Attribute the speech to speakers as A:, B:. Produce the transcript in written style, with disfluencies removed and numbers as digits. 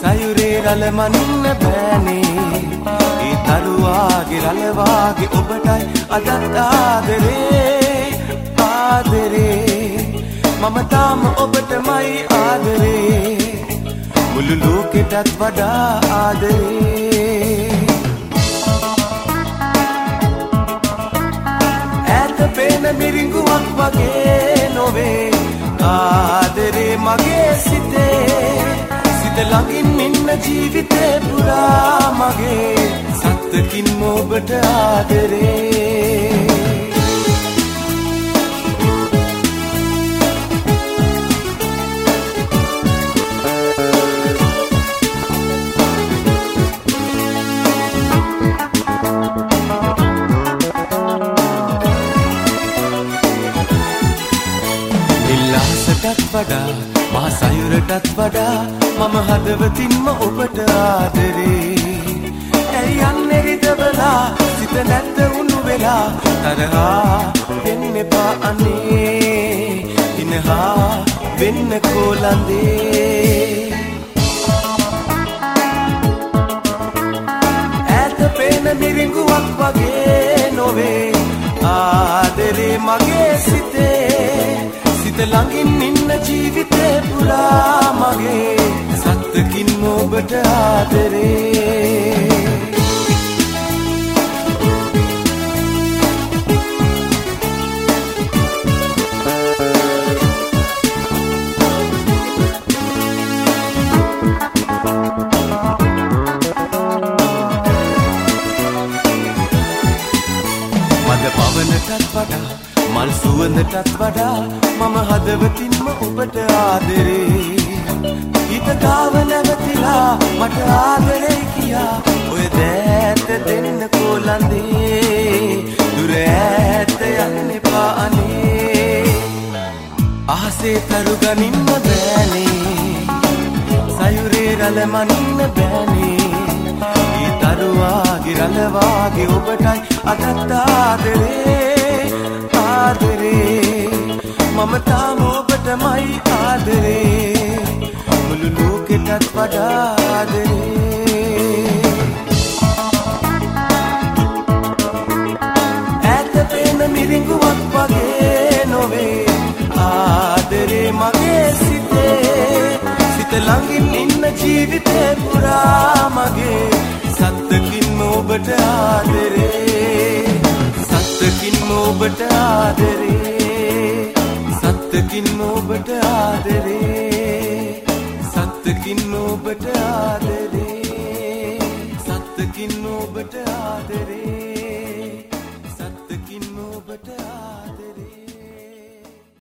A: සයුරේ රළ මනින්න බෑනේ ඒ තරුවාගේ රළ වාගේ ඔබටයි අදත් ආදරේ මම තාම ඔබටමයි ආදරේ මුළු ලෝකෙටත් වඩා ආදරේ ඈත පේන මිරිඟුවක් වගේ නොවේ ආදරේ මගේ සිතේ සිත ළඟින් ඉන්න ජීවිතේ පුරා මගේ සත්තකින් ඔබට ආදරේ වඩා මහ සයුරටත් වඩා මම හදවතින්ම ඔබට ආදරේ ඇයි යන්නේ රිදවලා සිත නැත්ත උණු වෙලා තරහා වෙන්න එපා අනේ ඉනහා වෙන්න කොලඳේ ඈත පේන මිරිඟුවක් වගේ නොවේ ආදරේ මගේ සිතේ සිත ළඟින් ඉන්න ජීවිතේ පුරා මගේ සත්තකින් ඔබට ආදරේ මද පවනටත් වඩා මල් සුවඳටත් වඩා මම හදවතින්ම ඔබට ආදරේ හිත ගාව නැවතිලා මට ආදරේ කියා ඔය දෑත දෙන්න කොලඳේ දුර ඈත යන්න එපා අනේ අහසේ තරු ගනින්න බෑනේ සයුරේ රළ මනින්න බෑනේ ඊ තරුවාගේ රළ වාගේ ඔබටයි අදත් ආදරේ මම තාම ඔබටමයි ආදරේ මුළු ලෝකෙටත් වඩා ආදරේ ඈත පේන මිරිඟුවක් වගේ නොවේ ආදරේ මගේ සිතේ සිත ළඟින් ඉන්න ජීවිතේ පුරා මගේ සත්තකින් ඔබට ආදරේ සත්තකින් ඔබට ආදරේ සත්තකින් ඔබට ආදරේ සත්තකින් ඔබට ආදරේ සත්තකින් ඔබට ආදරේ